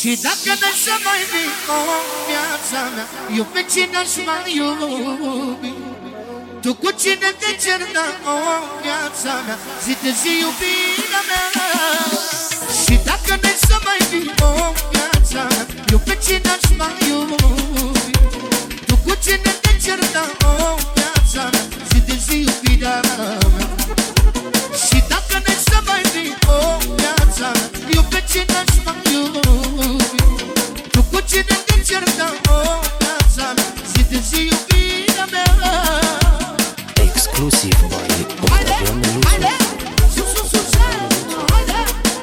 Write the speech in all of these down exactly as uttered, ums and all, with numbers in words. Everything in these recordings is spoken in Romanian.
Și dacă n-aș mai vii o viața mea, eu pe cine aș mai iubi? Tu cu cine te certa o viața mea, zi de zi iubirea mea. Și dacă n-aș mai vii o viața mea, eu pe cine aș mai iubi? Tu cu cine te certa o viața mea, zi de zi iubirea mea. Și dacă n-aș mai vii o viața mea, eu pe cine aș mai iubi? Tu cu cine te certa o viața mea, zi de zi iubirea mea. Exclusiv by Octavian Meluță. Sus, sus, sus, haide!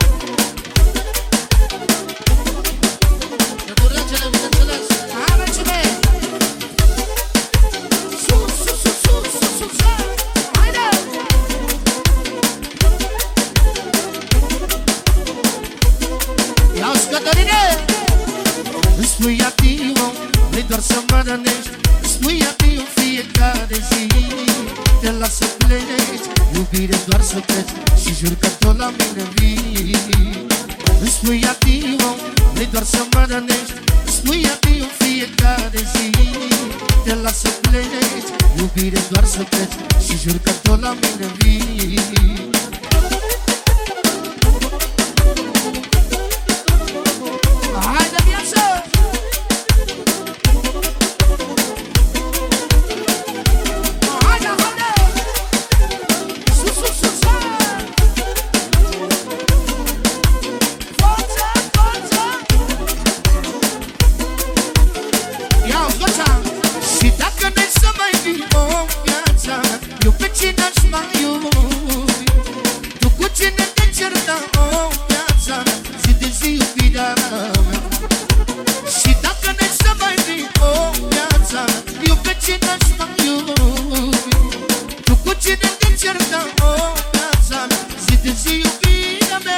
Dragele, bineînțeles, hai merge-me! Sus, sus, sus, sus, sus, sus, haide! Ia-o scătărine! Îmi spui adio, vrei doar să mă rănești. Îmi spui adio fiecare zi. Te las să pleci, iubire doar să treci, și jur că tot la mine vii. Îmi spui adio, vrei doar să mă rănești. Îmi spui adio fiecare zi. Te las să pleci, iubire doar să treci, și jur că tot la mine vii. Haide viață! Și dacă n-ai să mai vii o viața mea, eu pe cine aș mai iubi? Tu cu cine te certa o viața mea, zi de zi iubirea mea. Și dacă n-ai să mai vii o viața mea, eu pe cine aș mai iubi? Tu cu cine te certa o viața mea, zi de zi iubirea mea.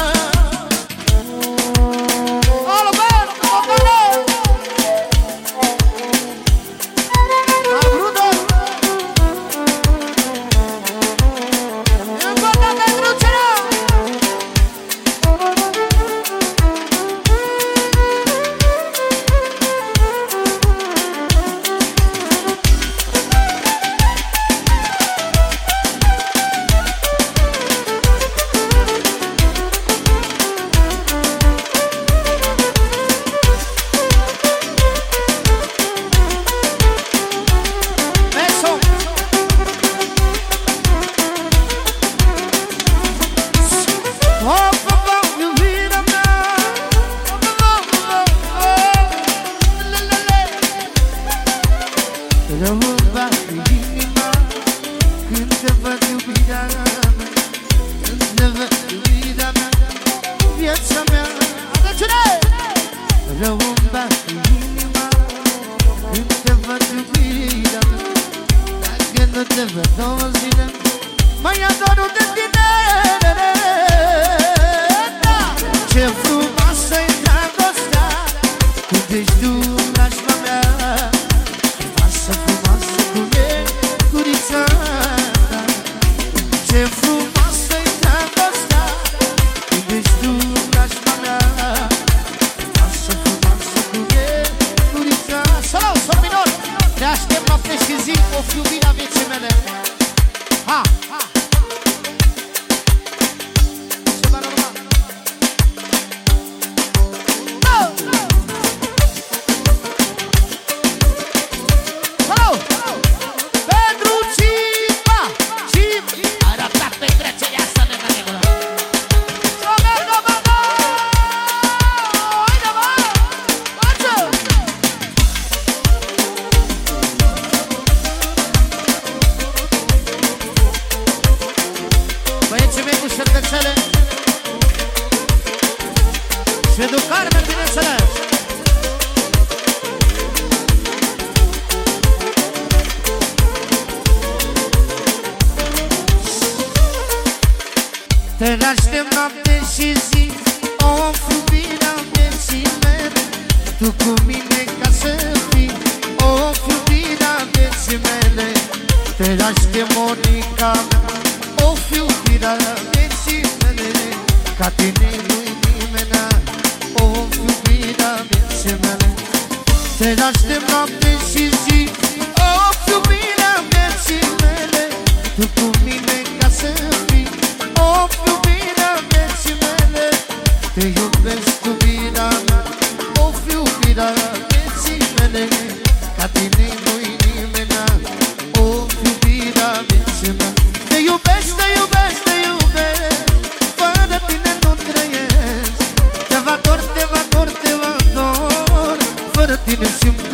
Te aștept noapte și zi, o iubirea vieții mele. Tu cu mine ca să fii, o iubirea vieții mele. Te aștept, Monica mea, o iubirea vieții mele. Ca tine nu-i nimeni, o iubirea Te aștept noapte și zi. Of, iubirea vieții mele, tu cu mine ca să fii. Of, iubirea vieții mele, te iubesc cu vida mea. Of, iubirea vieții mele, ca tine nu-i nimenea. Of, iubirea vieții mele, te iubesc, te iubesc, te iubesc. Fără tine nu trăiesc. Te va dor, te va dor, te va dor. Fără tine simt